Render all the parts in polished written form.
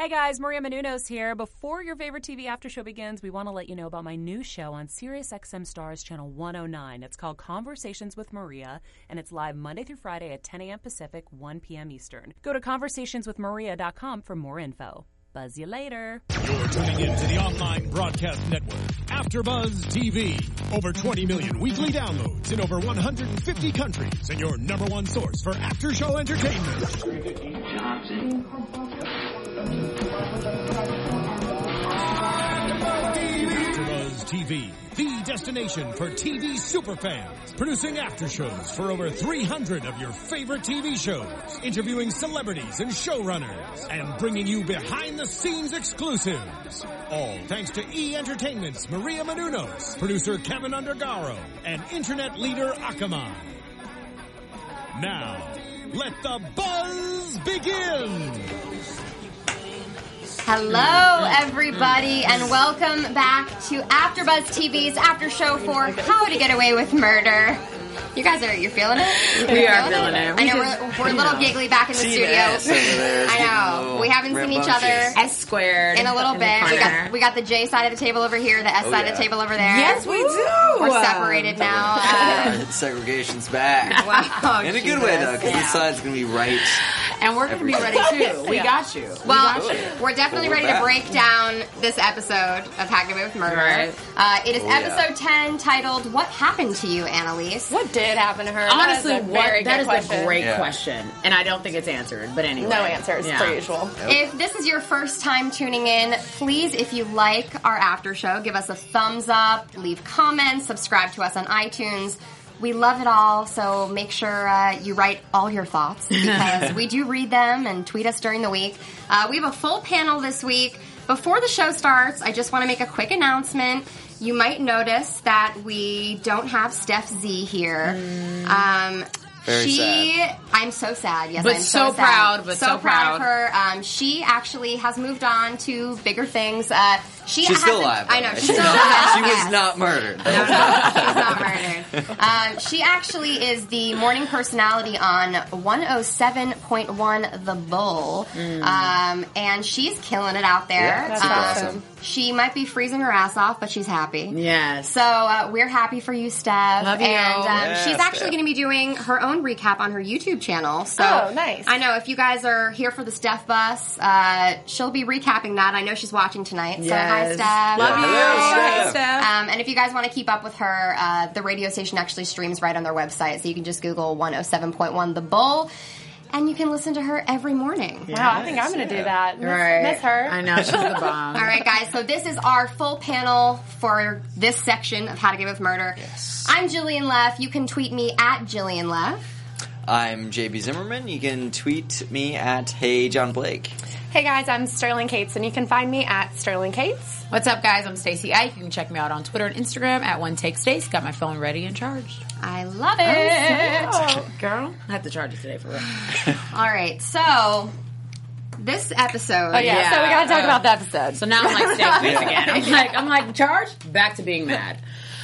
Hey guys, Maria Menounos here. Before your favorite TV after show begins, we want to let you know about my new show on SiriusXM Stars Channel 109. It's called Conversations with Maria, and it's live Monday through Friday at 10 a.m. Pacific, 1 p.m. Eastern. Go to conversationswithmaria.com for more info. Buzz you later. You're tuning in to the online broadcast network, AfterBuzz TV. Over 20 million weekly downloads in over 150 countries, and your number one source for after-show entertainment. AfterBuzz TV, the destination for TV superfans, producing after shows for over 300 of your favorite TV shows, interviewing celebrities and showrunners, and bringing you behind-the-scenes exclusives. All thanks to E! Entertainment's Maria Menounos, producer Kevin Undergaro, and internet leader Akamai. Now, let the buzz begin! Hello, everybody, and welcome back to AfterBuzz TV's after show for How to Get Away with Murder. You guys you're feeling it? We are feeling it. I know we're a little giggly back in the studio. I know. We haven't seen each other S squared in a little bit. We got the J side of the table over here, the S side of the table over there. Yes, we do. We're separated now. Segregation's back. Wow. In a good way, though, because this side's going to be right. And we're going to be ready, too. We got you. We're definitely ready to break down this episode of How to Get Away with Murder. Right. It is episode 10, titled What Happened to You, Annalise? What did happen to her? Honestly, that is a great question. And I don't think it's answered, but anyway. No answers, per usual. If this is your first time tuning in, please, if you like our after show, give us a thumbs up, leave comments, subscribe to us on iTunes. We love it all, so make sure you write all your thoughts, because we do read them, and tweet us during the week. We have a full panel this week. Before the show starts, I just want to make a quick announcement. You might notice that we don't have Steph Z here. Very sad. I'm so sad. Yes, but I'm so sad. proud. But so proud of her. She actually has moved on to bigger things. She's still alive. I know. She's still alive. She was not murdered. No, she's not murdered. She actually is the morning personality on 107.1 The Bull. And she's killing it out there. Yeah, that's awesome. She might be freezing her ass off, but she's happy. Yes. So we're happy for you, Steph. Love you. And she's actually going to be doing her own recap on her YouTube channel. So nice. I know if you guys are here for the Steph bus, she'll be recapping that. I know she's watching tonight. Yes. So hi, Steph. Love you. Hello, Steph. And if you guys want to keep up with her, the radio station actually streams right on their website. So you can just Google 107.1 The Bull. And you can listen to her every morning. Wow, I think I'm going to do that. Miss her. I know, she's the bomb. All right, guys. So this is our full panel for this section of How to Get Away with Murder. Yes. I'm Jillian Leff. You can tweet me at Jillian Leff. I'm JB Zimmerman. You can tweet me at Hey John Blake. Hey guys, I'm Sterling Cates, and you can find me at Sterling Cates. What's up, guys? I'm Stacey Ike. You can check me out on Twitter and Instagram at OneTakeStace. Got my phone ready and charged. I love it. Girl, I have to charge it today for real. All right, so this episode. Oh yeah, so we got to talk about the episode. So now I'm like Stacey again. I'm like charged. Back to being mad.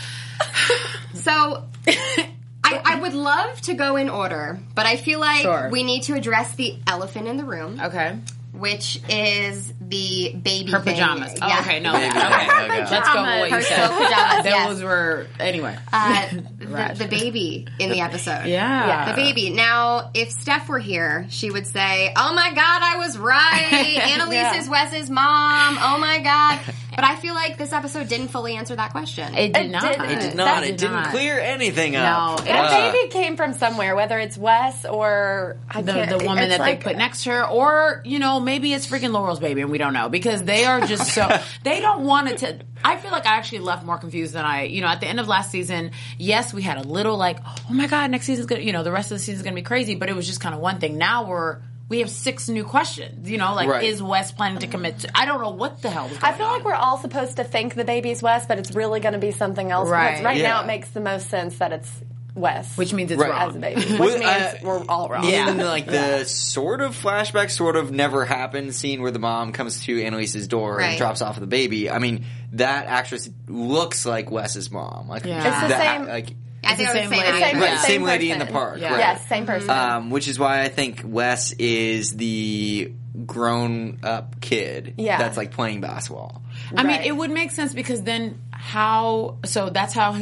So I would love to go in order, but I feel like we need to address the elephant in the room. Okay. Which is the baby her thing. pajamas. Yeah. Oh, okay, no. Baby Okay. pajamas. Let's go with what Her you silk said. pajamas, Those were, anyway. The baby in the episode. Yeah. The baby. Now, if Steph were here, she would say, oh my God, I was right. Annalise is Wes's mom. Oh my God. But I feel like this episode didn't fully answer that question. It did not. It did not. It didn't clear anything up. No. That baby came from somewhere, whether it's Wes or the woman that they put next to her, or, you know, maybe it's freaking Laurel's baby and we don't know, because they are just so, they don't want to, I feel like I actually left more confused than at the end of last season, yes, we had a little like, oh my God, next season's gonna, the rest of the season's gonna be crazy, but it was just kind of one thing. Now we have 6 new questions, is Wes planning to commit to, I don't know what the hell is going on. I feel like we're all supposed to think the baby's Wes, but it's really going to be something else. Right. Because now it makes the most sense that it's Wes. Which means it's Right. wrong. As a baby. Which means we're all wrong. Even the sort of flashback, sort of never happened scene where the mom comes to Annalise's door and drops off the baby. I mean, that actress looks like Wes's mom. Like, It's the same. I think it was the lady. Same lady in the person. park. Yeah. Right. Yes, same person. Which is why I think Wes is the grown up kid that's like playing basketball. I mean, it would make sense because then that's how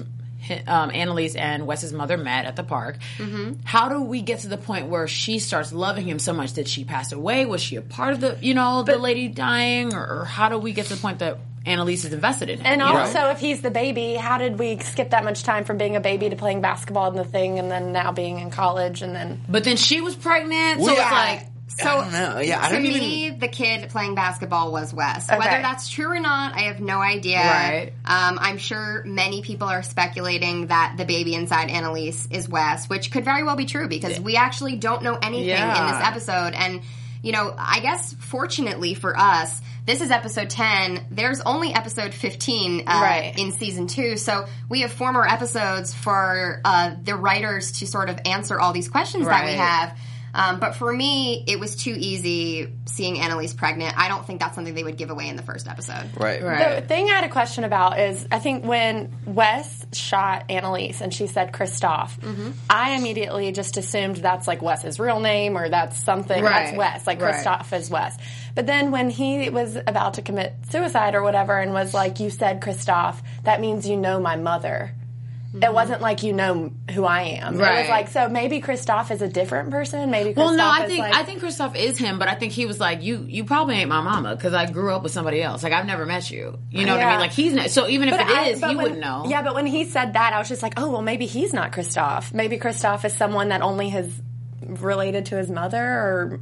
Annalise and Wes's mother met at the park. Mm-hmm. How do we get to the point where she starts loving him so much? Did she pass away? Was she a part of the lady dying? Or how do we get to the point that Annalise is invested in him? And also, if he's the baby, how did we skip that much time from being a baby to playing basketball in the thing and then now being in college and then... But then she was pregnant, so it's like... So, I don't know. Yeah, I to don't me, the kid playing basketball was Wes. Okay. Whether that's true or not, I have no idea. Right. I'm sure many people are speculating that the baby inside Annalise is Wes, which could very well be true because we actually don't know anything in this episode. And, I guess fortunately for us, this is episode 10. There's only episode 15 in season 2. So we have 4 more episodes for the writers to sort of answer all these questions that we have. But for me, it was too easy seeing Annalise pregnant. I don't think that's something they would give away in the first episode. Right. The thing I had a question about is, I think when Wes shot Annalise and she said Christoph, I immediately just assumed that's like Wes's real name or that's something, that's Wes, like Christoph is Wes. But then when he was about to commit suicide or whatever and was like, you said Christoph, that means you know my mother. It wasn't like you know who I am. Right. It was like, so maybe Christoph is a different person. Maybe Christoph I think Christoph is him, but I think he was like, you probably ain't my mama because I grew up with somebody else. Like I've never met you. You know what I mean? Like he's not. So even if it is, he wouldn't know. Yeah, but when he said that, I was just like, oh well, maybe he's not Christoph. Maybe Christoph is someone that only has related to his mother, or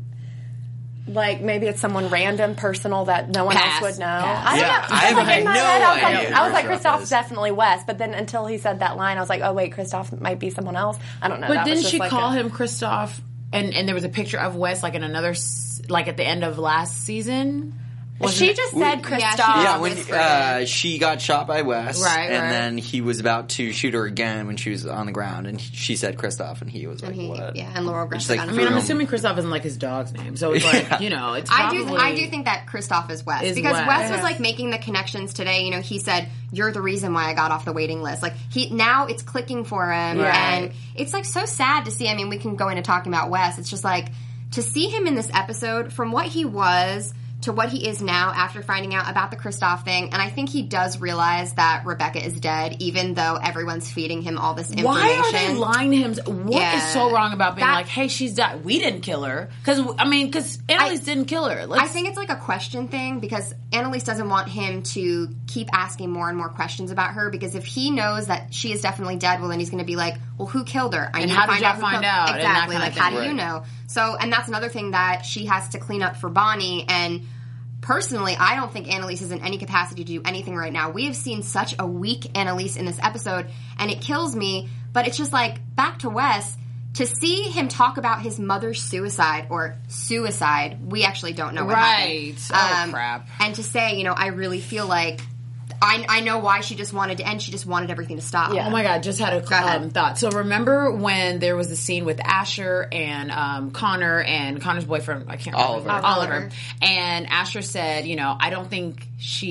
like maybe it's someone random, personal that no one else would know. I don't know. I have no idea. I was like, Christoph's definitely Wes, but then until he said that line, I was like, oh wait, Christoph might be someone else. I don't know. But didn't she call him Christoph? And there was a picture of Wes like in another, like at the end of last season. She just said Christoph. Yeah, when she got shot by Wes, and then he was about to shoot her again when she was on the ground, and she said Christoph, and he was like, "What?" Yeah, and Laurel Grant. Like, I mean, I'm assuming Christoph isn't like his dog's name, so it's like it's. Probably, I do think that Christoph is Wes because Wes was like making the connections today. He said, "You're the reason why I got off the waiting list." Like now it's clicking for him, and it's like so sad to see. I mean, we can go into talking about Wes. It's just like to see him in this episode from what he was to what he is now after finding out about the Christoph thing. And I think he does realize that Rebecca is dead, even though everyone's feeding him all this information. Why are they lying to him? What is so wrong about being like, hey, she's died? We didn't kill her. Because Annalise didn't kill her. I think it's like a question thing because Annalise doesn't want him to keep asking more and more questions about her, because if he knows that she is definitely dead, well, then he's going to be like, well, who killed her? And how did y'all find out? Exactly. Like, how do you know? So, and that's another thing that she has to clean up for Bonnie. And personally, I don't think Annalise is in any capacity to do anything right now. We have seen such a weak Annalise in this episode, and it kills me. But it's just like, back to Wes, to see him talk about his mother's suicide, or suicide, we actually don't know what happened. Oh, crap. And to say, I really feel like I know why she just wanted to end. She just wanted everything to stop. Yeah. Oh my God, just had a thought. So remember when there was the scene with Asher and Connor and Connor's boyfriend, I can't remember. Oliver. And Asher said, I don't think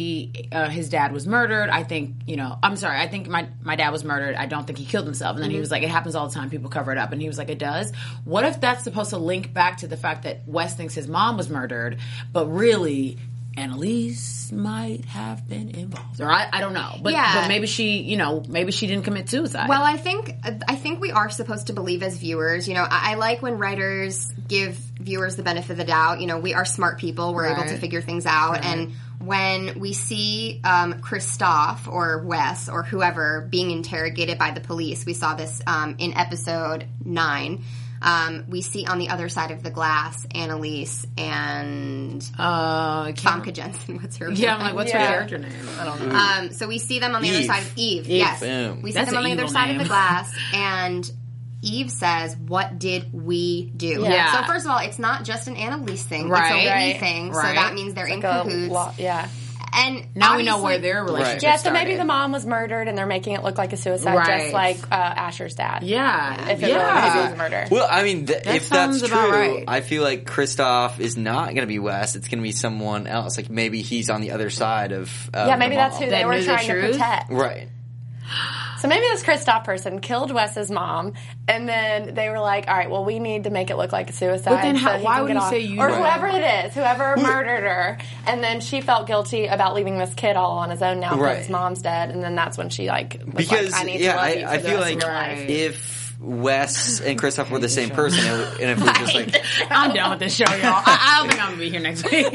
his dad was murdered. I think, I think my dad was murdered. I don't think he killed himself. And then he was like, it happens all the time. People cover it up. And he was like, it does. What if that's supposed to link back to the fact that Wes thinks his mom was murdered, but really Annalise might have been involved, or I don't know, but maybe she, maybe she didn't commit suicide. Well, I think we are supposed to believe as viewers. I like when writers give viewers the benefit of the doubt. We are smart people; we're able to figure things out. And when we see Christoph or Wes or whoever being interrogated by the police, we saw this in episode 9. We see on the other side of the glass Annalise and Famke Jensen. What's her name? Yeah, I'm like, what's her character name? I don't know. So we see them on the other side of Eve. Yes. Boom. We see them on the other side of the glass, and Eve says, what did we do? Yeah. So first of all, it's not just an Annalise thing. Right. It's a we thing. So that means they're in cahoots. And now we know where their relationship started. So maybe the mom was murdered and they're making it look like a suicide, just like Asher's dad. Yeah. If it really was a murder. Well, I mean, if that's true, I feel like Christoph is not going to be Wes. It's going to be someone else. Like, maybe he's on the other side of maybe that's who they were trying to protect. Right. So maybe this Kristoff person killed Wes's mom, and then they were like, all right, well, we need to make it look like a suicide. But then why would you say you Or whoever it is, whoever murdered her. And then she felt guilty about leaving this kid all on his own now because his mom's dead, and then that's when she, like, was like, I need to love you for the rest of your life. If Wes and Kristoff were the same person, and if it was just like... I'm done with this show, y'all. I don't think I'm going to be here next week.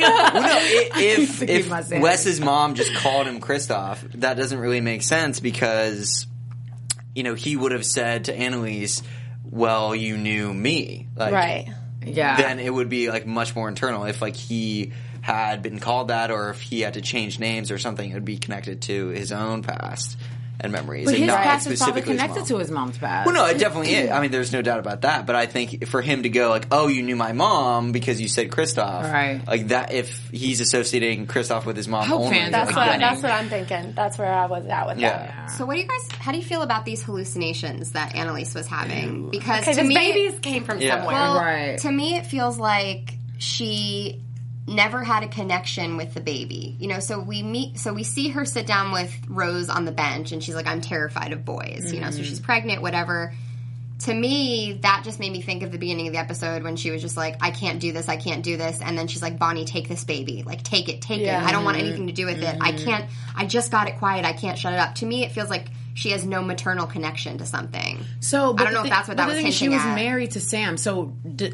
If Wes's mom just called him Kristoff, that doesn't really make sense because, you know, he would have said to Annalise, well, you knew me. Like, right. Yeah. Then it would be, like, much more internal. If, like, he had been called that or if he had to change names or something, it would be connected to his own past and memories. But and his not past is probably specifically connected to his mom's past. Well, no, it definitely is. I mean, there's no doubt about that. But I think for him to go like, "Oh, you knew my mom because you said Kristoff," right? Like that. If he's associating Kristoff with his mom only, that's what I'm thinking. That's where I was at with that. So, what do you guys? How do you feel about these hallucinations that Annalise was having? Because to me, babies came from somewhere. Well, to me, it feels like she never had a connection with the baby. You know, so we see her sit down with Rose on the bench and she's like, I'm terrified of boys, you know, so she's pregnant, whatever. To me, that just made me think of the beginning of the episode when she was just like, I can't do this. And then she's like, Bonnie, take this baby. Like, take it. I don't want anything to do with it. I just got it quiet. I can't shut it up. To me, it feels like she has no maternal connection to something. So I don't know if that's what that was hinting at. She was married to Sam. So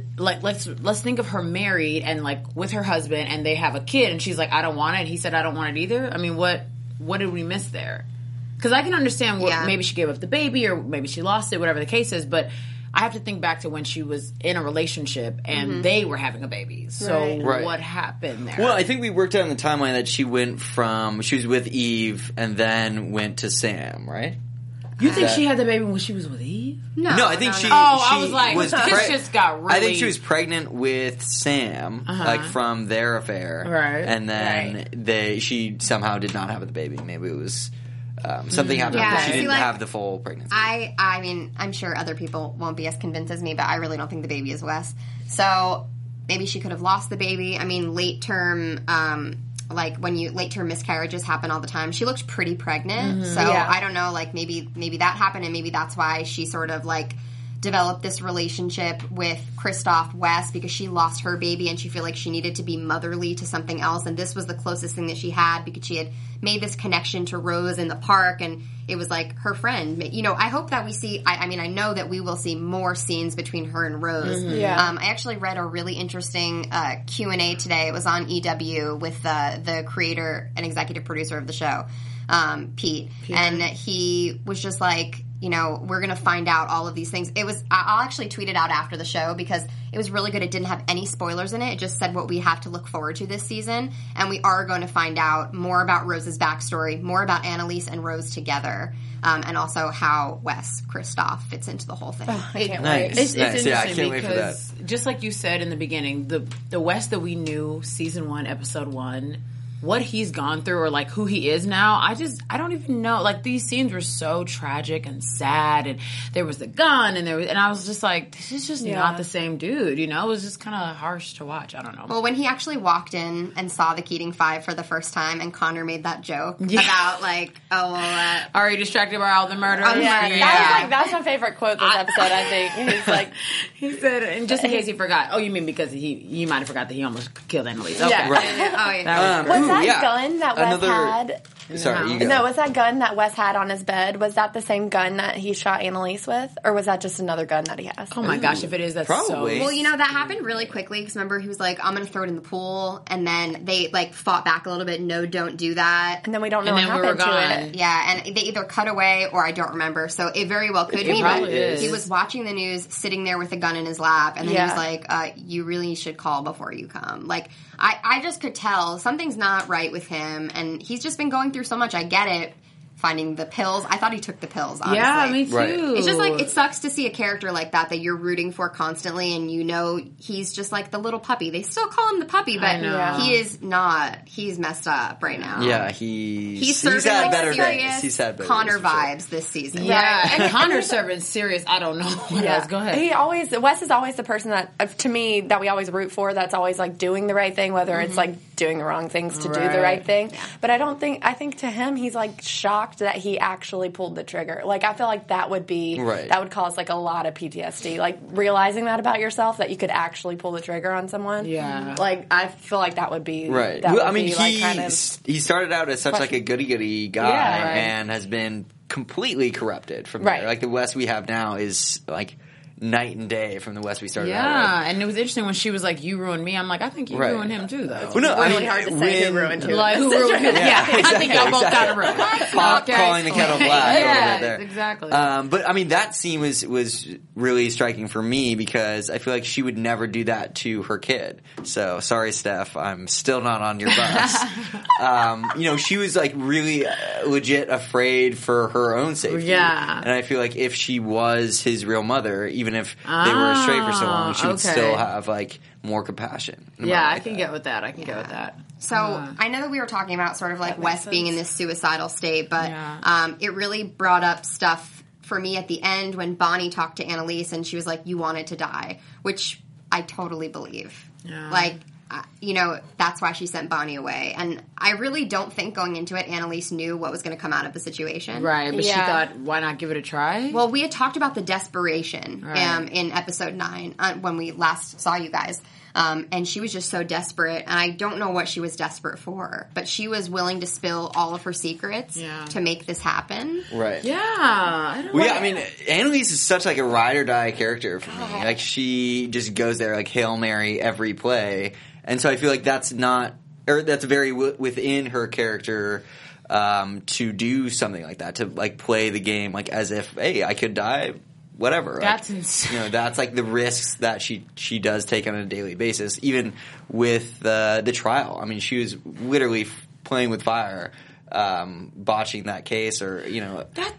let's think of her married and like with her husband and they have a kid and she's like, I don't want it. And he said, I don't want it either. I mean, what did we miss there? Because I can understand maybe she gave up the baby or maybe she lost it, whatever the case is. But I have to think back to when she was in a relationship and they were having a baby. So what happened there? Well, I think we worked out in the timeline that she was with Eve and then went to Sam, right? You think she had the baby when she was with Eve? No, I think she. I was like, this just got really. I think she was pregnant with Sam, like from their affair, right? And then she somehow did not have the baby. Maybe it was. Something happened. She didn't have the full pregnancy. I mean, I'm sure other people won't be as convinced as me, but I really don't think the baby is Wes. So maybe she could have lost the baby. I mean, late term miscarriages happen all the time. She looked pretty pregnant, so I don't know. Like maybe that happened, and maybe that's why she sort of like developed this relationship with Kristoff West because she lost her baby and she felt like she needed to be motherly to something else, and this was the closest thing that she had because she had made this connection to Rose in the park and it was like her friend. You know, I hope that we see, I mean, I know that we will see more scenes between her and Rose. I actually read a really interesting Q&A today. It was on EW with the creator and executive producer of the show, Pete. And he was just like, you know, we're going to find out all of these things. I'll actually tweet it out after the show because it was really good. It didn't have any spoilers in it. It just said what we have to look forward to this season. And we are going to find out more about Rose's backstory, more about Annalise and Rose together, and also how Wes Kristoff fits into the whole thing. Oh, I can't wait. It's interesting I can't wait for that. Just like you said in the beginning, the Wes that we knew, season 1, episode 1, what he's gone through or like who he is now, I don't even know. Like these scenes were so tragic and sad, and there was the gun, and I was just like, this is just not the same dude, you know? It was just kind of harsh to watch. I don't know. Well, when he actually walked in and saw the Keating Five for the first time, and Connor made that joke about like, are you distracted by all the murders? That's my favorite quote this episode. I think he's like, he said, and just in case he forgot. Oh, you mean because you might have forgot that he almost killed Annalise? Okay. Yeah. Right. That was that gun that Wes had? Sorry, you go. No, was that gun that Wes had on his bed, was that the same gun that he shot Annalise with? Or was that just another gun that he has? Oh my gosh, if it is, that's probably. Well, you know, that happened really quickly because remember he was like, I'm going to throw it in the pool, and then they like fought back a little bit. No, don't do that. And then we don't know what happened to it. Yeah, and they either cut away or I don't remember. So it very well could be that he was watching the news, sitting there with a gun in his lap, and then he was like, you really should call before you come. Like, I just could tell something's not right with him, and he's just been going through so much. I get it. Finding the pills. I thought he took the pills, honestly. Yeah, me too. Right. It's just like, it sucks to see a character like that you're rooting for constantly, and you know he's just like the little puppy. They still call him the puppy, but he is not. He's messed up right now. Yeah, he's had better days. He's had better Connor days, vibes this season. Yeah, and Connor's serving serious. I don't know what else. Go ahead. Wes is always the person that, to me, that we always root for. That's always like doing the right thing, whether it's like doing the wrong things to do the right thing. Yeah. But I think to him, he's like shocked that he actually pulled the trigger. Like, I feel like that would cause like a lot of PTSD. Like, realizing that about yourself, that you could actually pull the trigger on someone. Yeah. Like, I feel like that would be, right. He started out as such like a goody-goody guy and has been completely corrupted from there. Like, the Wes we have now is like night and day from the Wes we started out with. Yeah, and it was interesting when she was like, "You ruined me." I'm like, I think you ruined him too, though. Well, no, it's really hard to say who ruined who. Like, who ruined him? Yeah, exactly, I think y'all both got it ruined. Calling the kettle black. Yeah, there. Exactly. But I mean, that scene was really striking for me because I feel like she would never do that to her kid. So sorry, Steph, I'm still not on your bus. She was like really legit afraid for her own safety. Yeah, and I feel like if she was his real mother, even if they were estranged for so long, she would still have like more compassion. I can get with that. I can get with that. So I know that we were talking about sort of like Wes being in this suicidal state, but it really brought up stuff for me at the end when Bonnie talked to Annalise and she was like, "You wanted to die," which I totally believe. Yeah. Like, that's why she sent Bonnie away. And I really don't think going into it, Annalise knew what was going to come out of the situation. Right, but she thought, why not give it a try? Well, we had talked about the desperation in episode 9 when we last saw you guys. And she was just so desperate. And I don't know what she was desperate for. But she was willing to spill all of her secrets to make this happen. Right. Yeah. I mean, Annalise is such like a ride or die character for me. Like, she just goes there like Hail Mary every play. And so I feel like that's very within her character to do something like that, to like play the game like as if, hey, I could die, whatever. That's like, insane. That's like the risks that she does take on a daily basis, even with the trial. I mean, she was literally playing with fire, botching that case, or even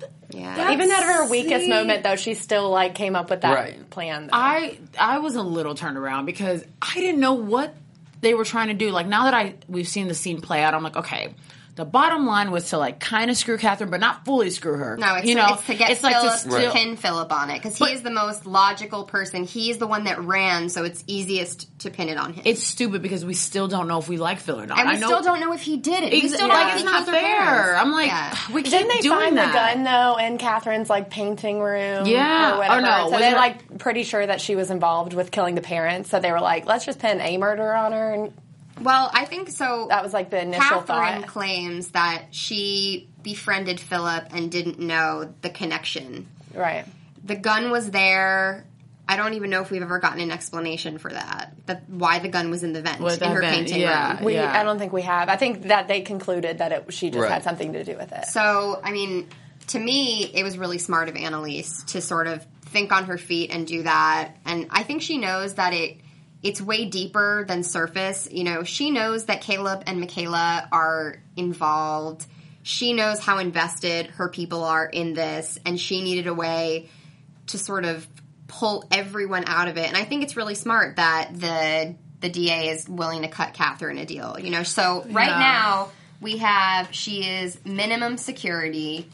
at her weakest moment, though, she still like came up with that plan. Though. I was a little turned around because I didn't know what they were trying to do. Like, now that we've seen the scene play out, I'm like, okay, the bottom line was to like kind of screw Catherine, but not fully screw her. No, it's to get Philip to pin Philip on it because he is the most logical person. He's the one that ran, so it's easiest to pin it on him. It's stupid because we still don't know if we like Phil or not. And we still don't know if he did it. We still don't think it's not fair. I'm like, we keep Didn't they doing find that. the gun though in Catherine's like painting room? Yeah, or whatever. no, so they're like pretty sure that she was involved with killing the parents. So they were like, let's just pin a murder on her. And well, I think so. That was like the initial Catherine thought. claims that she befriended Philip and didn't know the connection. Right. The gun was there. I don't even know if we've ever gotten an explanation for that. Why the gun was in the vent in her painting room. I don't think we have. I think that they concluded that she just had something to do with it. So, I mean, to me, it was really smart of Annalise to sort of think on her feet and do that. And I think she knows that it's way deeper than surface. She knows that Caleb and Michaela are involved. She knows how invested her people are in this, and she needed a way to sort of pull everyone out of it. And I think it's really smart that the DA is willing to cut Catherine a deal. So right now she is minimum security.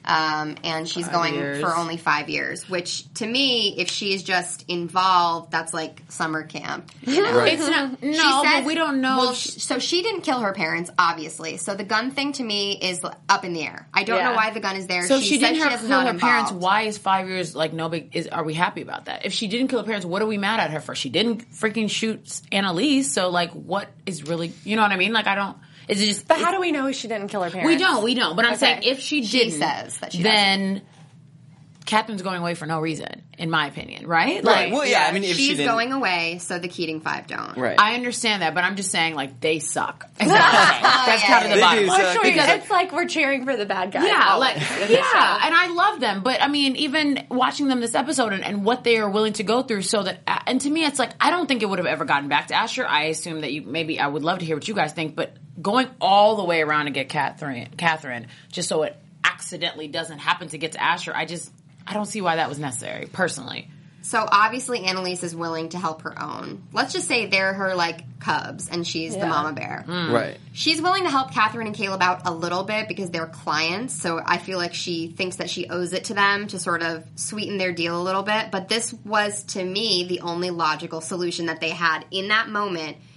And she's going for only 5 years, which to me, if she is just involved, that's like summer camp. Right. It's not, but we don't know. Well, so she didn't kill her parents, obviously. So the gun thing to me is up in the air. I don't know why the gun is there. So she didn't kill her parents. Why is 5 years like no big? Are we happy about that? If she didn't kill her parents, what are we mad at her for? She didn't freaking shoot Annalise. So like, what is really? You know what I mean? Like, I don't. Is it just? But how do we know she didn't kill her parents? We don't. But I'm saying if she didn't, says that she then Catherine's going away for no reason, in my opinion, right? Right. Well, yeah. I mean, if she's going away, so the Keating 5 don't. Right. I understand that, but I'm just saying, like, they suck. That's kind of the bottom line. It's like we're cheering for the bad guys. Yeah, and I love them, but I mean, even watching them this episode and what they are willing to go through, so that, and to me, it's like I don't think it would have ever gotten back to Asher. I assume that maybe I would love to hear what you guys think, but going all the way around to get Catherine, just so it accidentally doesn't happen to get to Asher, I don't see why that was necessary, personally. So obviously Annalise is willing to help her own. Let's just say they're her like cubs and she's the mama bear. Right. She's willing to help Catherine and Caleb out a little bit because they're clients. So I feel like she thinks that she owes it to them to sort of sweeten their deal a little bit. But this was, to me, the only logical solution that they had in that moment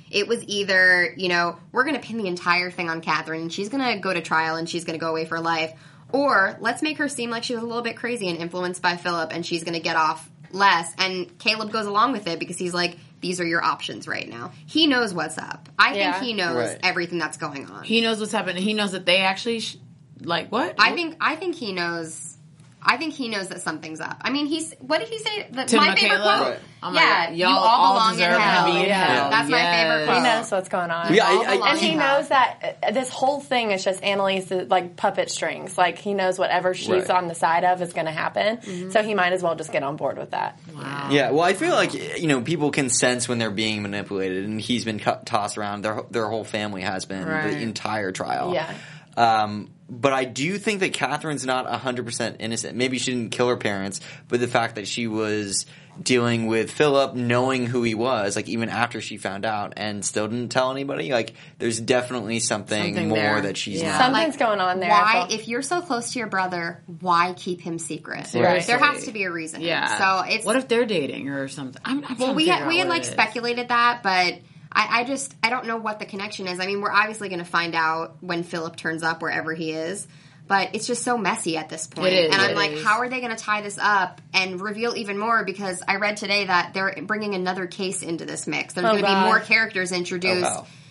It was either, we're going to pin the entire thing on Catherine and she's going to go to trial and she's going to go away for life, or let's make her seem like she was a little bit crazy and influenced by Philip and she's going to get off less. And Caleb goes along with it because he's like, these are your options right now. He knows what's up. I think he knows everything that's going on. He knows what's happening. He knows that they actually, what? I think he knows. I think he knows that something's up. I mean, what did he say? My favorite quote. Right. Oh God, you all belong in hell. That's my favorite quote. He knows what's going on. And he knows that this whole thing is just Annalise's puppet strings. Like, he knows whatever she's on the side of is going to happen. Mm-hmm. So he might as well just get on board with that. Wow. Yeah. Well, I feel like people can sense when they're being manipulated, and he's been tossed around. Their whole family has been the entire trial. Yeah. But I do think that Catherine's not 100% innocent. Maybe she didn't kill her parents, but the fact that she was dealing with Philip, knowing who he was, even after she found out, and still didn't tell anybody, there's definitely something more there. That she's not. Something's going on there. Why, if you're so close to your brother, why keep him secret? Seriously. There has to be a reason. Yeah. So it's, what if they're dating or something? we had speculated that, but I don't know what the connection is. I mean, we're obviously going to find out when Philip turns up wherever he is, but it's just so messy at this point. It is. And I'm like, how are they going to tie this up and reveal even more? Because I read today that they're bringing another case into this mix. There's going to be more characters introduced.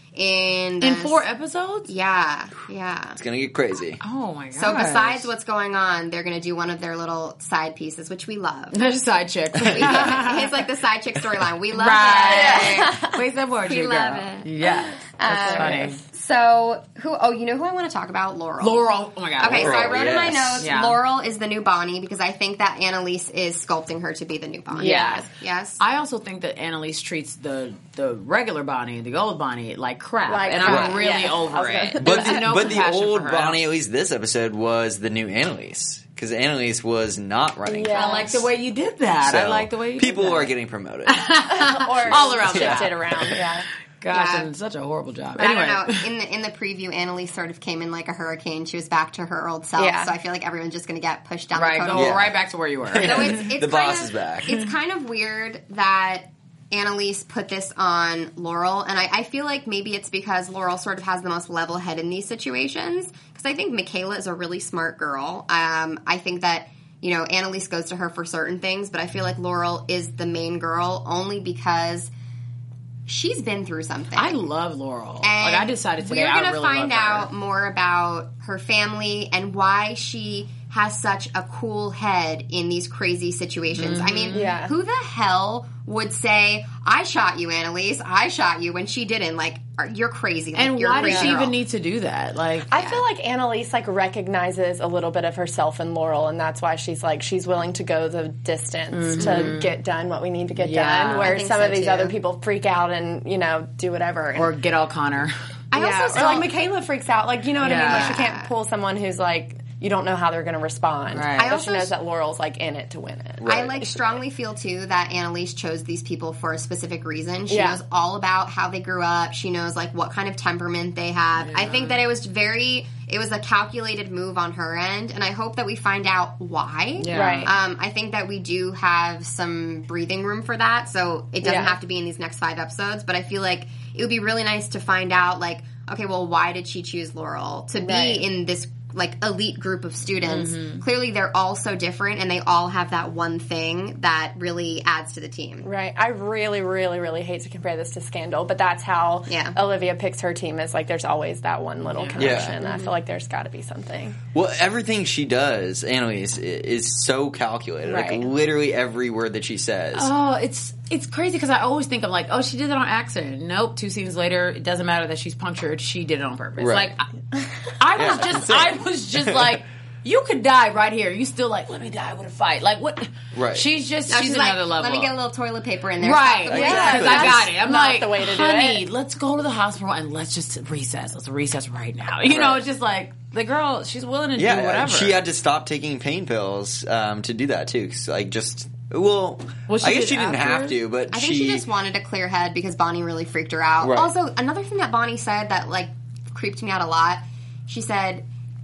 In 4 episodes? Yeah. It's going to get crazy. Oh, my God. So besides what's going on, they're going to do one of their little side pieces, which we love. There's a side chick. It's like the side chick storyline. We love it. Wait, that word, we love it. Yeah. That's funny. So, who I want to talk about? Laurel. Oh my God. Okay, Laurel, so I wrote in my notes, Yeah. Laurel is the new Bonnie because I think that Annalise is sculpting her to be the new Bonnie. Yes. I also think that Annalise treats the regular Bonnie, the old Bonnie, like crap. And crap. I'm really over it. But There's the old Bonnie, at least this episode, was the new Annalise. Because Annalise was not running. Yeah. I like the way you did that. So I like the way you people did that. are getting promoted. or all around shifted around. Yeah. Gosh, and such a horrible job. But Anyway. I don't know. In the preview, Annalise sort of came in like a hurricane. She was back to her old self. Yeah. So I feel like everyone's just going to get pushed down Right, the go totem. right back to where you were. So it's The boss is back. It's kind of weird that Annalise put this on Laurel, and I feel like maybe it's because Laurel sort of has the most level head in these situations. Because I think Michaela is a really smart girl. I think that Annalise goes to her for certain things, but I feel like Laurel is the main girl only because she's been through something. I love Laurel. And I decided today we're I gonna really find love her. out more about her family and why she has such a cool head in these crazy situations. I mean, who the hell would say, I shot you, Annalise, I shot you, when she didn't? Like, you're crazy. Like, And you're why a crazy does she girl. even need to do that? Like, I feel like Annalise recognizes a little bit of herself in Laurel, and that's why she's willing to go the distance to get done what we need to get done. Where some of these other people freak out and do whatever, or get all Connor. I also or Michaela freaks out. Like, you know what I mean? Like, she can't pull someone who's like, you don't know how they're going to respond. Right. But she knows that Laurel's in it to win it. Right. I strongly feel too that Annalise chose these people for a specific reason. She knows all about how they grew up. She knows what kind of temperament they have. I think that it was a calculated move on her end, and I hope that we find out why. Yeah. Right. I think that we do have some breathing room for that, so it doesn't have to be in these next 5 episodes, but I feel like it would be really nice to find out, okay, well, why did she choose Laurel to be in this elite group of students? Clearly they're all so different and they all have that one thing that really adds to the team. Right. I really, really, really hate to compare this to Scandal, but that's how Olivia picks her team, is there's always that one little connection. I feel like there's got to be something. Well, everything she does, Annalise, is so calculated. Right. Literally every word that she says. Oh, it's crazy because I always think of she did it on accident. Nope. 2 scenes later, it doesn't matter that she's punctured. She did it on purpose. Right. I was just like, you could die right here. You still let me die with a fight. What? Right. She's Another another level. Let me get a little toilet paper in there. Right. Stop the Yeah, because bleeding. I got it. I'm not the way to do honey, it. let's go to the hospital and let's just recess. Let's recess right now. You know, it's just the girl, she's willing to do whatever. She had to stop taking pain pills to do that too. 'Cause, I guess she didn't have to, but I think she just wanted a clear head because Bonnie really freaked her out. Right. Also, another thing that Bonnie said that creeped me out a lot, she said,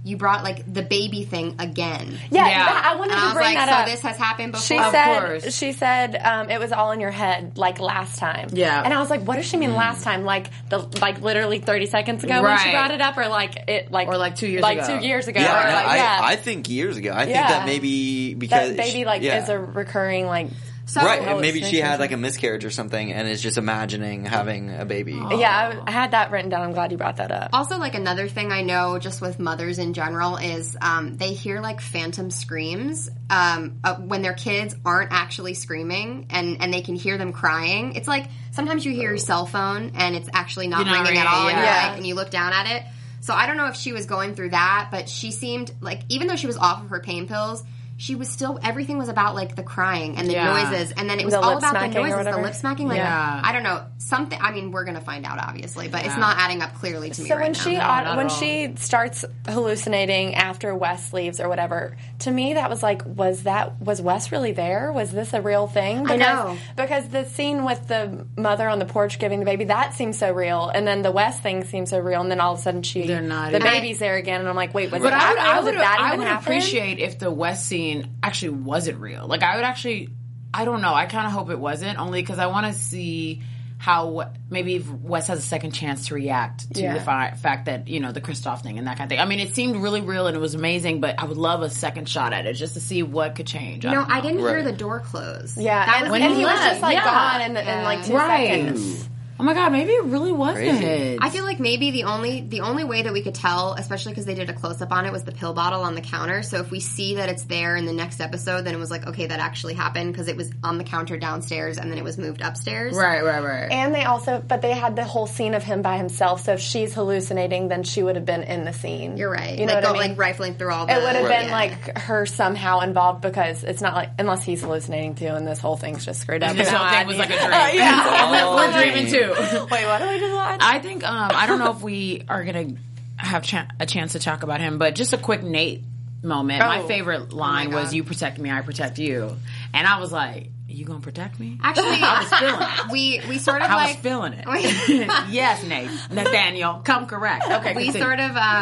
you brought like the baby thing again. Yeah. I wanted to bring that up. So this has happened before. She said it was all in your head like last time. Yeah. And I was like, what does she mean last time? Like literally 30 seconds ago when she brought it up, or like 2 years ago. Like 2 years ago. Yeah, I think years ago. I think that maybe because that baby is a recurring like. So, and maybe she had like a miscarriage or something and is just imagining having a baby. Yeah, I had that written down. I'm glad you brought that up. Also, like another thing I know just with mothers in general is they hear like phantom screams when their kids aren't actually screaming and they can hear them crying. It's like sometimes you hear your cell phone and it's actually not ringing at all and you look down at it. So I don't know if she was going through that, but she seemed like, even though she was off of her pain pills, she was still, everything was about like the crying and the noises, and then it was all about the noises, the lip smacking. Like, I don't know, something. I mean, we're gonna find out obviously, but it's not adding up clearly to me right now. When she starts hallucinating after Wes leaves or whatever, to me that was like, was Wes really there? Was this a real thing? Because the scene with the mother on the porch giving the baby, that seems so real, and then the Wes thing seems so real, and then all of a sudden the baby's there again, and I'm like, wait, I would appreciate if the Wes scene actually wasn't real. Like, I don't know, I kind of hope it wasn't, only because I want to see how maybe if Wes has a second chance to react to the fact that, you know, the Kristoff thing and that kind of thing. I mean, it seemed really real and it was amazing, but I would love a second shot at it just to see what could change. I didn't hear the door close. Yeah, that was when he was just like gone in like 2 seconds. Oh my God, maybe it really wasn't. Crazy. I feel like maybe the only way that we could tell, especially because they did a close-up on it, was the pill bottle on the counter. So if we see that it's there in the next episode, then it was like, okay, that actually happened because it was on the counter downstairs and then it was moved upstairs. Right. And they had the whole scene of him by himself, so if she's hallucinating, then she would have been in the scene. You're right. You know what I mean? Like rifling through all the... It would have been like her somehow involved, because it's not like, unless he's hallucinating too and this whole thing's just screwed up. This whole thing was like a dream. We're dreaming too. Wait, what? I think I don't know if we are gonna have a chance to talk about him, but just a quick Nate moment. My favorite line was, "You protect me, I protect you," and I was like, "You gonna protect me?" Actually, I was feeling it. We sort of I was feeling it. Yes, Nate, Nathaniel, come correct. Okay, we sort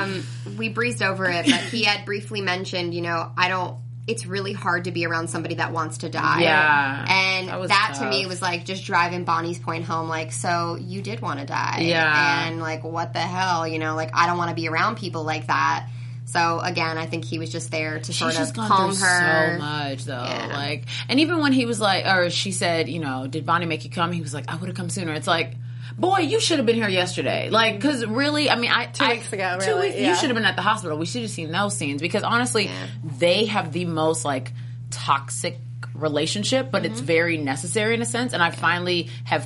of we breezed over it, but he had briefly mentioned, you know, it's really hard to be around somebody that wants to die. Yeah. And that to me was like just driving Bonnie's point home, like, so you did want to die. Yeah. And like, what the hell, you know, like, I don't want to be around people like that. So again, I think he was just there to sort of calm her. So much though, like, and even when he was like, or she said, you know, did Bonnie make you come? He was like, I would have come sooner. It's like, boy, you should have been here yesterday. Like, because really, I mean, 2 weeks ago, really. 2 weeks, you should have been at the hospital. We should have seen those scenes, because honestly, they have the most like toxic relationship, but it's very necessary in a sense. And I finally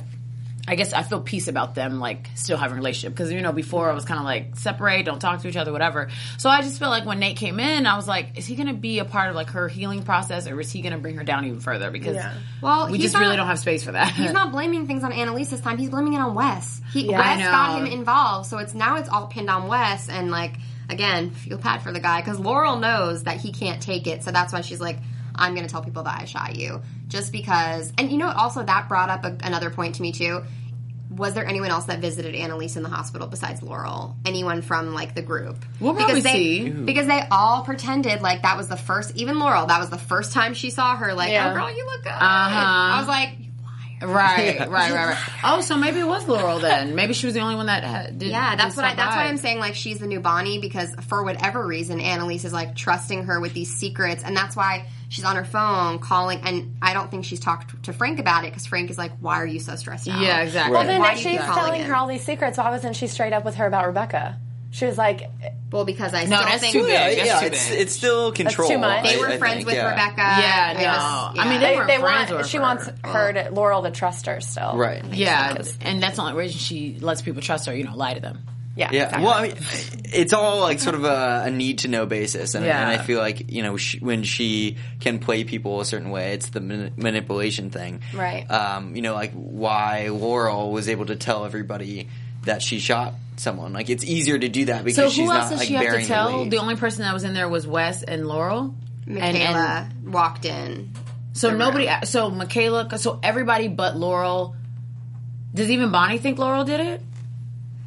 I guess I feel peace about them, like, still having a relationship. Because, you know, before I was kind of like, separate, don't talk to each other, whatever. So I just feel like when Nate came in, I was like, is he going to be a part of, like, her healing process, or is he going to bring her down even further? Because we just really don't have space for that. He's not blaming things on Annalise this time. He's blaming it on Wes. Wes got him involved. So it's all pinned on Wes. And, like, again, feel bad for the guy. Because Laurel knows that he can't take it. So that's why she's like, I'm going to tell people that I shot you. Just because. And, you know, also that brought up another point to me, too. Was there anyone else that visited Annalise in the hospital besides Laurel? Anyone from, like, the group? We'll probably see. Because they all pretended like that was the first, even Laurel, that was the first time she saw her, like, oh, girl, you look good. I was like, you liar. Right. Oh, so maybe it was Laurel then. Maybe she was the only one that did. Yeah, that's why I'm saying, like, she's the new Bonnie, because for whatever reason, Annalise is, like, trusting her with these secrets, and that's why she's on her phone calling, and I don't think she's talked to Frank about it, because Frank is like, why are you so stressed out? Yeah, exactly. Well, then if she's telling her all these secrets, why wasn't she straight up with her about Rebecca? She was like, well, because I still think too big. It's still control. That's too much. They were friends with Rebecca. Yeah, no. I mean, they weren't friends with her. She wants Laurel to trust her still. Right. Yeah, and that's the only reason she lets people trust her, you know, lie to them. Yeah. Exactly. Well, I mean, it's all like sort of a need to know basis, and I feel like, you know, when she can play people a certain way, it's the manipulation thing, right? You know, like why Laurel was able to tell everybody that she shot someone. Like, it's easier to do that because she's not like bearing the lead. The only person that was in there was Wes and Laurel. Michaela walked in. So nobody. So Michaela. So everybody but Laurel. Does even Bonnie think Laurel did it?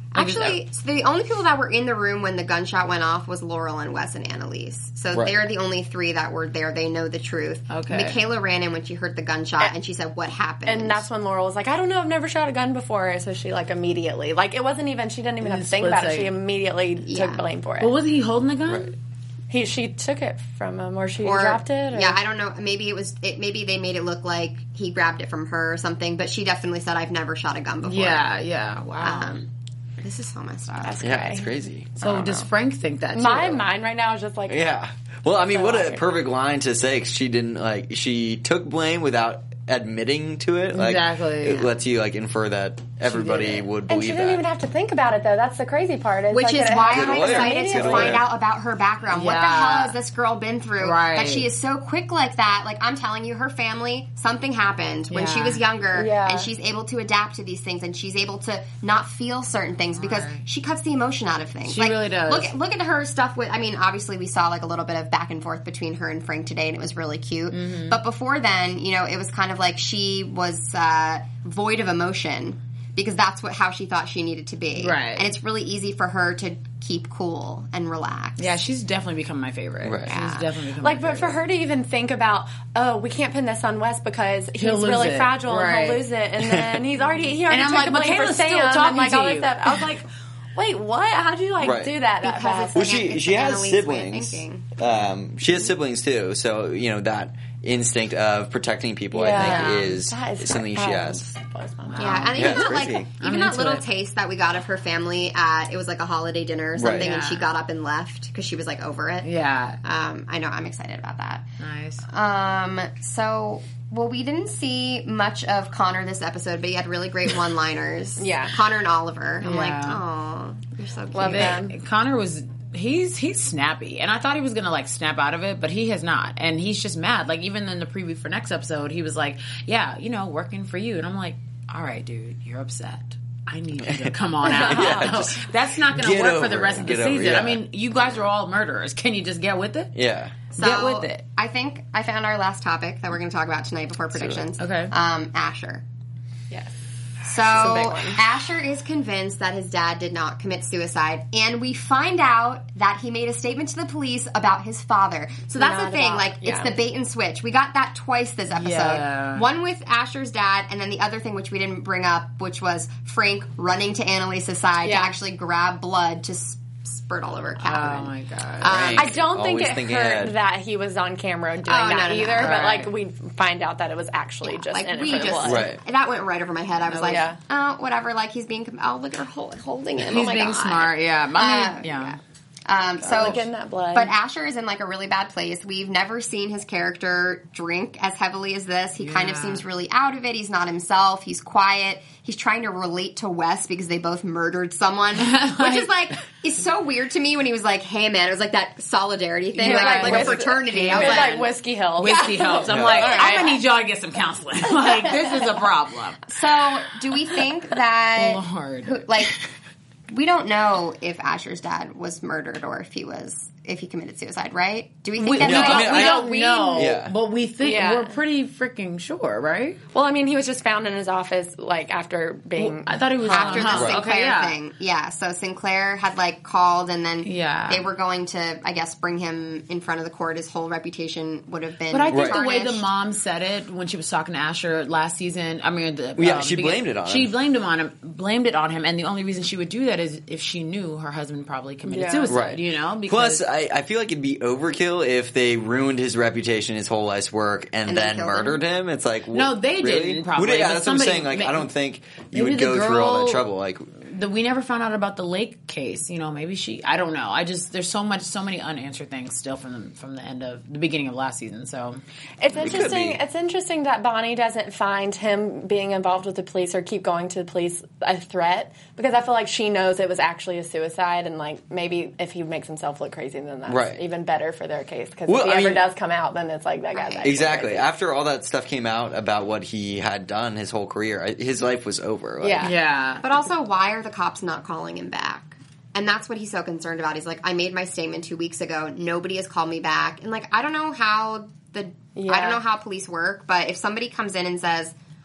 Actually, so the only people that were in the room when the gunshot went off was Laurel and Wes and Annalise. So they're the only three that were there. They know the truth. Okay. Michaela ran in when she heard the gunshot, and she said, "What happened?" And that's when Laurel was like, "I don't know. I've never shot a gun before." So she immediately, it wasn't even. She didn't even have to think about it. She immediately took blame for it. Well, was he holding the gun? Right. She took it from him, or she dropped it. Or? Yeah, I don't know. Maybe maybe they made it look like he grabbed it from her or something. But she definitely said, "I've never shot a gun before." Yeah. Wow. This is so messed up. That's it's crazy. So does Frank think that too? My mind right now is just yeah. Well, I mean, what a perfect line to say, 'cause she didn't, she took blame without admitting to it. Exactly. It lets you, infer that everybody would believe that. And she didn't even have to think about it, though. That's the crazy part. Which is why I'm excited to find out about her background. Yeah. What the hell has this girl been through that she is so quick like that? I'm telling you, her family, something happened when she was younger, and she's able to adapt to these things, and she's able to not feel certain things because she cuts the emotion out of things. She really does. Look at her stuff with, obviously we saw a little bit of back and forth between her and Frank today, and it was really cute. Mm-hmm. But before then, it was kind of like she was void of emotion. Because that's how she thought she needed to be. Right. And it's really easy for her to keep cool and relax. Yeah, she's definitely become my favorite. Right. She's definitely become my favorite. But for her to even think about, we can't pin this on Wes because he's really fragile and he'll lose it. And then he already and I'm took the blame Michaela's for Sam still talking and to all you. this stuff. I was like, wait, what? How do you do that? Because fast? she has siblings. She has siblings too, so that instinct of protecting people, I think, is something she has. Yeah, and even that little taste that we got of her family it was a holiday dinner or something, and she got up and left because she was over it. Yeah. I know. I'm excited about that. Nice. So. Well, we didn't see much of Connor this episode, but he had really great one-liners. Connor and Oliver. I'm oh, you're so cute. Love it. Connor was... He's snappy, and I thought he was gonna snap out of it, but he has not, and he's just mad. Even in the preview for next episode, he was like, "Yeah, working for you," and I'm like, "All right, dude, you're upset. I need you to come on out. That's not going to work for the rest of the season. I mean, you guys are all murderers. Can you just get with it? Yeah, get with it. I think I found our last topic that we're going to talk about tonight before predictions. Okay, Asher. Yes. So Asher is convinced that his dad did not commit suicide, and we find out that he made a statement to the police about his father. So that's the thing, it's the bait and switch. We got that twice this episode. Yeah. One with Asher's dad, and then the other thing which we didn't bring up, which was Frank running to Annalise's side to actually grab blood to spurt all over Catherine. Oh my god! I don't think it hurt that he was on camera doing that either. Right. But we find out that it was actually just that went right over my head. I was oh, whatever. He's being. Oh, look at her holding him. He's being smart. Yeah. getting that blood. But Asher is in a really bad place. We've never seen his character drink as heavily as this. He kind of seems really out of it. He's not himself. He's quiet. He's trying to relate to Wes because they both murdered someone, which is is so weird to me when he was like, "Hey man," it was that solidarity thing, like a fraternity. I was like whiskey helps. Whiskey helps. I'm like, I'm gonna need y'all to get some counseling. This is a problem. So, do we think that Lord. We don't know if Asher's dad was murdered or if he committed suicide, right? Do we think that? We don't know, but we think we're pretty freaking sure, right? Well, I mean, he was just found in his office after being. Well, I thought he was after the Sinclair thing. Yeah, so Sinclair had called, and then they were going to, I guess, bring him in front of the court. His whole reputation would have been. But I think tarnished. the way the mom said it when she was talking to Asher last season, I mean, she blamed it on him. She blamed it on him, and the only reason she would do that is if she knew her husband probably committed suicide. Right. Because plus I feel like it'd be overkill if they ruined his reputation, his whole life's work, and then murdered him. It's no, they didn't. Probably. That's what I'm saying. I don't think you would go through all that trouble. We never found out about the Lake case. Maybe she. I don't know. There's so many unanswered things still from the beginning of last season. So it's interesting. It's interesting that Bonnie doesn't find him being involved with the police or keep going to the police a threat, because I feel like she knows it was actually a suicide, and maybe if he makes himself look crazy, then that's even better for their case. Because if he ever does come out, then it's that guy's exactly. Crazy. After all that stuff came out about what he had done his whole career, his life was over. But also, why are the cops not calling him back? And that's what he's so concerned about. He's like, I made my statement 2 weeks ago. Nobody has called me back. And I don't know how I don't know how police work, but if somebody comes in and says,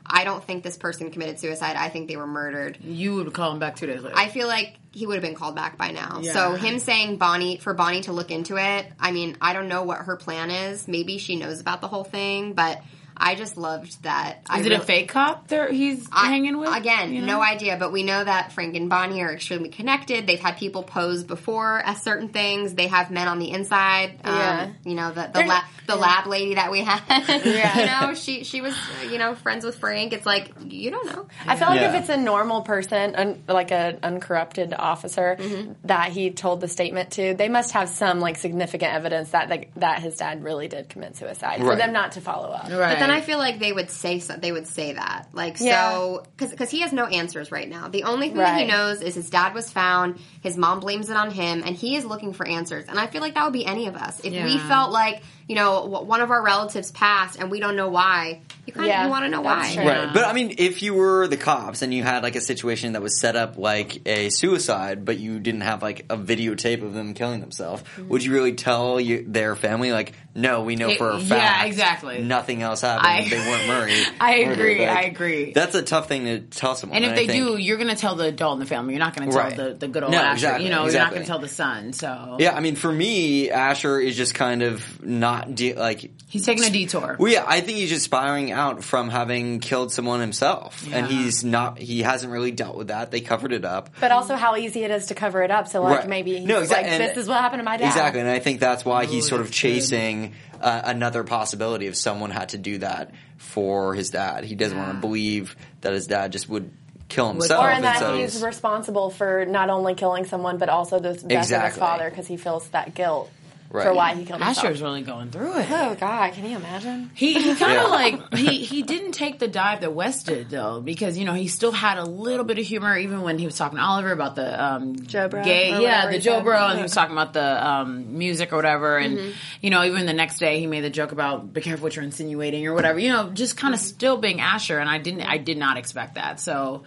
I don't think this person committed suicide. I think they were murdered. You would call him back 2 days later. I feel like he would have been called back by now. Yeah. So him saying Bonnie to look into it, I mean, I don't know what her plan is. Maybe she knows about the whole thing, but I just loved that. Is it a fake cop he's hanging with? Again, no idea, but we know that Frank and Bonnie are extremely connected. They've had people pose before as certain things. They have men on the inside. You know, the lab lady that we had. You know, she was, you know, friends with Frank. It's like, you don't know. I feel like if it's a normal person, like an uncorrupted officer that he told the statement to, they must have some like significant evidence that his dad really did commit suicide for them not to follow up. Right. But then I feel like they would say that. Like, so, because he has no answers right now. The only thing that he knows is his dad was found, his mom blames it on him, and he is looking for answers. And I feel like that would be any of us. If we felt like, you know, one of our relatives passed and we don't know why, you want to know why. Right. But I mean, if you were the cops and you had like a situation that was set up like a suicide, but you didn't have like a videotape of them killing themselves, would you really tell their family, like, no, we know for a fact. Yeah, exactly. Nothing else happened. They weren't murdered. I agree. That's a tough thing to tell someone. And if they do, you're going to tell the adult in the family. You're not going to tell the good old Asher. Exactly, you know, you're not going to tell the son. So yeah, I mean, for me, Asher is just kind of not he's taking a detour. Well, yeah, I think he's just spiraling out from having killed someone himself, and he hasn't really dealt with that. They covered it up, but also how easy it is to cover it up. So like maybe he's like, this is what happened to my dad. Exactly, and I think that's why he's sort of chasing another possibility if someone had to do that for his dad. He doesn't want to believe that his dad just would kill himself. Or that he's responsible for not only killing someone, but also the death of his father because he feels that guilt. For why he killed himself. Asher's really going through it. Oh, God. Can you imagine? He kind of like, he didn't take the dive that Wes did, though, because, you know, he still had a little bit of humor, even when he was talking to Oliver about the Joe Bro. the Joe Bro, and he was talking about the music or whatever, and, you know, even the next day he made the joke about, be careful what you're insinuating or whatever, you know, just kind of still being Asher, and I did not expect that, so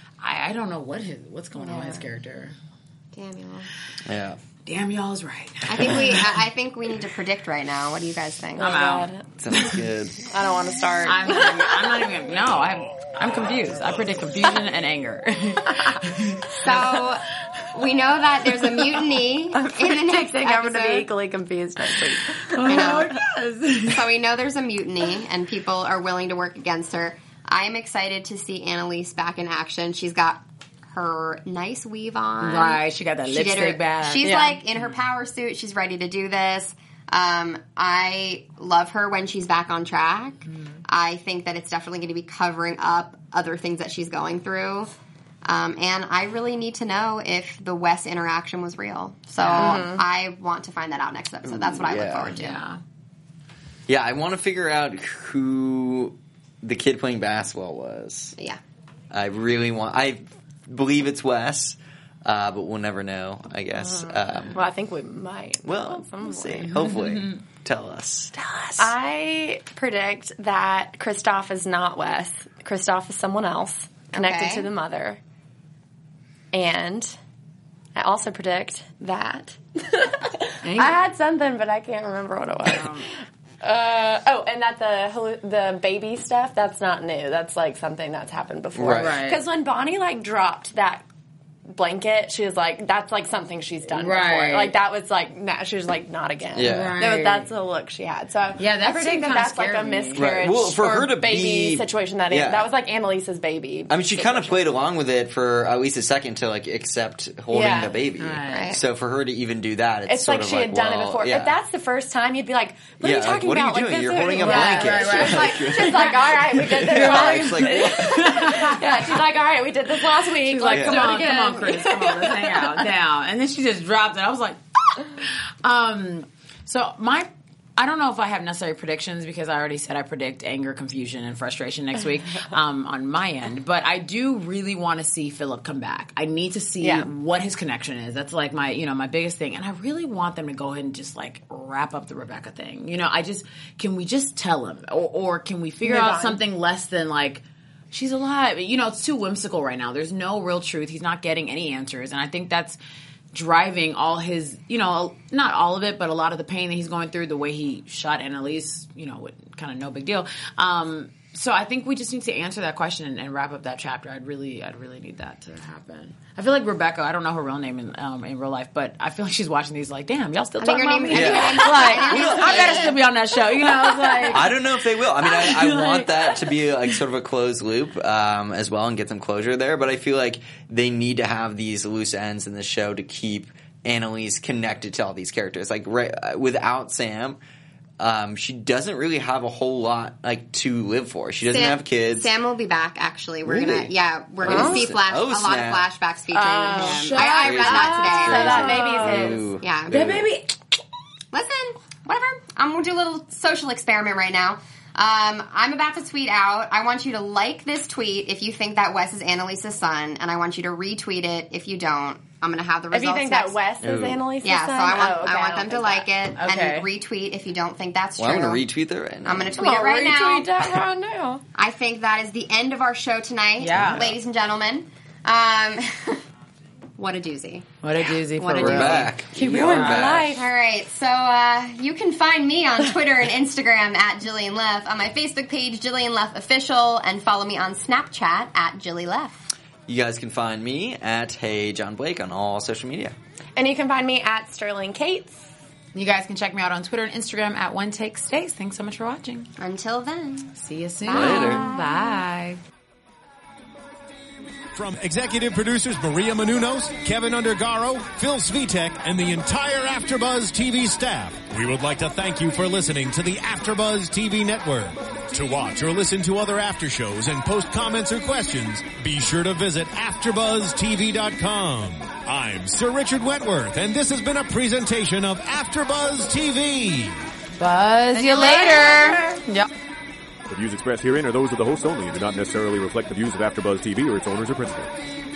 I don't know what's going on with his character. Damn, y'all. Yeah. Damn, y'all is right. I think we need to predict right now. What do you guys think? I'm out. Sounds good. I don't want to start. I'm not even. No, I'm confused. I predict confusion and anger. So we know that there's a mutiny in the next episode. I'm going to be equally confused next week. I know. Yes. So we know there's a mutiny, and people are willing to work against her. I am excited to see Annalise back in action. She's got her nice weave on. Right, she got that lipstick back. She's like in her power suit. She's ready to do this. I love her when she's back on track. I think that it's definitely going to be covering up other things that she's going through. And I really need to know if the Wes interaction was real. So I want to find that out next episode. That's what I look forward to. Yeah, I want to figure out who the kid playing basketball was. Yeah. I really want... I believe it's Wes, but we'll never know, I guess. Well, I think we might. Well, we'll see. Hopefully. Tell us. I predict that Kristoff is not Wes. Kristoff is someone else connected to the mother. And I also predict that... I had something, but I can't remember what it was. And that the baby stuff, that's not new. That's like something that's happened before. Right. Because when Bonnie like dropped that blanket, she was like, that's like something she's done before. Like that was like, she was like, not again. Yeah. That's the look she had. So I predict that's like a miscarriage for her to baby situation that was like Annalise's baby. I mean, she kind of played along with it for at least a second to like accept holding the baby. Right. So for her to even do that, it's like she had done it before. If that's the first time, you'd be like, what are you talking about? What are you doing? You're holding a blanket. She's like, all right, we did this last week. She's like, all right, we did this last week. She's like, come on, Chris, come on, let's hang out down. And then she just dropped it. I was like, so I don't know if I have necessary predictions because I already said I predict anger, confusion, and frustration next week on my end. But I do really want to see Philip come back. I need to see what his connection is. That's like my biggest thing. And I really want them to go ahead and just like wrap up the Rebecca thing. You know, can we just tell him? Or can we figure out something less than like, she's alive. You know, it's too whimsical right now. There's no real truth. He's not getting any answers. And I think that's driving all his, you know, not all of it, but a lot of the pain that he's going through, the way he shot Annalise, you know, with kind of no big deal. So I think we just need to answer that question and wrap up that chapter. I'd really need that to happen. I feel like Rebecca, I don't know her real name in real life, but I feel like she's watching these like, damn, y'all still talking about me? I better still be on that show. You know, it's like, I don't know if they will. I mean, I want that to be like sort of a closed loop as well and get some closure there, but I feel like they need to have these loose ends in the show to keep Annalise connected to all these characters. Like without Sam, she doesn't really have a whole lot like to live for. She doesn't have kids. Sam will be back. Actually, we're gonna see a lot of flashbacks featuring him. I read that today. So that baby's his. Yeah, that baby. Listen, whatever. I'm gonna do a little social experiment right now. I'm about to tweet out. I want you to like this tweet if you think that Wes is Annalise's son, and I want you to retweet it if you don't. I'm going to have the results. If you think that Wes is Annalise's son? Yeah, so I want them to like it and retweet if you don't think that's true. I'm going to retweet that right now. I'm going to tweet it right now. Retweet that right now. I think that is the end of our show tonight, ladies and gentlemen. What a doozy. What a doozy. What a doozy. We're back. Keep ruined my life. All right, so you can find me on Twitter and Instagram at Jillian Leff, on my Facebook page, Jillian Leff Official, and follow me on Snapchat at Jilly Leff. You guys can find me at Hey John Blake on all social media. And you can find me at Sterling Cates. You guys can check me out on Twitter and Instagram at One Take Stace. Thanks so much for watching. Until then. See you soon. Later. Bye. From executive producers Maria Menounos, Kevin Undergaro, Phil Svitek, and the entire AfterBuzz TV staff, we would like to thank you for listening to the AfterBuzz TV network. To watch or listen to other after shows and post comments or questions, be sure to visit AfterBuzzTV.com. I'm Sir Richard Wentworth, and this has been a presentation of AfterBuzz TV. Buzz you later. Yep. The views expressed herein are those of the hosts only and do not necessarily reflect the views of AfterBuzz TV or its owners or principals.